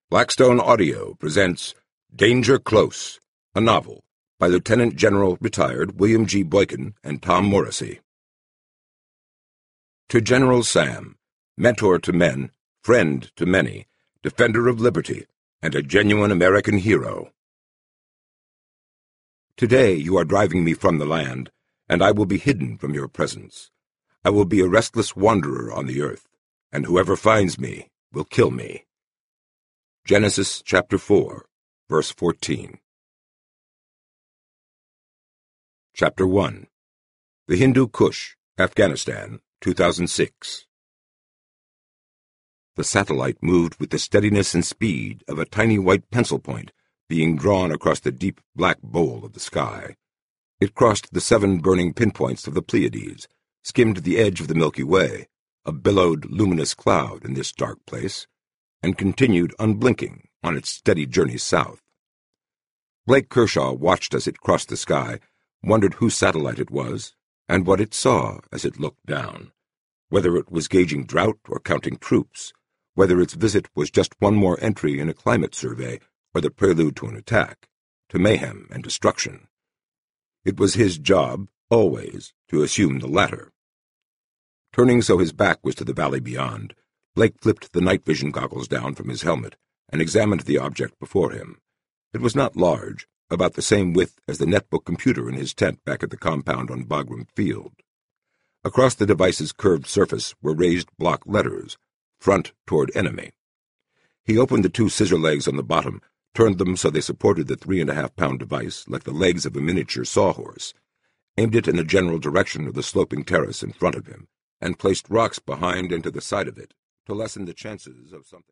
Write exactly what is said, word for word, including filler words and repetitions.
Blackstone Audio presents Danger Close, a novel by Lieutenant General retired William G. Boykin and Tom Morrissey. To General Sam, mentor to men, friend to many, defender of liberty, and a genuine American hero. Today you are driving me from the land, and I will be hidden from your presence. I will be a restless wanderer on the earth, and whoever finds me will kill me. Genesis chapter four, verse fourteen. Chapter one. The Hindu Kush, Afghanistan, two thousand six. The satellite moved with the steadiness and speed of a tiny white pencil point being drawn across the deep black bowl of the sky. It crossed the seven burning pinpoints of the Pleiades, skimmed the edge of the Milky Way, a billowed, luminous cloud in this dark place, and continued unblinking on its steady journey south. Blake Kershaw watched as it crossed the sky, wondered whose satellite it was, and what it saw as it looked down, whether it was gauging drought or counting troops, whether its visit was just one more entry in a climate survey or the prelude to an attack, to mayhem and destruction. It was his job, always, to assume the latter. Turning so his back was to the valley beyond, Blake flipped the night vision goggles down from his helmet and examined the object before him. It was not large, about the same width as the netbook computer in his tent back at the compound on Bagram Field. Across the device's curved surface were raised block letters, front toward enemy. He opened the two scissor legs on the bottom, turned them so they supported the three-and-a-half-pound device like the legs of a miniature sawhorse, aimed it in the general direction of the sloping terrace in front of him, and placed rocks behind and to the side of it to lessen the chances of something.